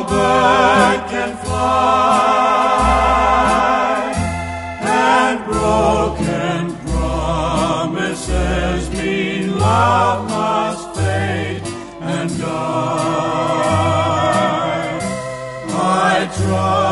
bird can fly, and broken promises mean love must fade and die. I try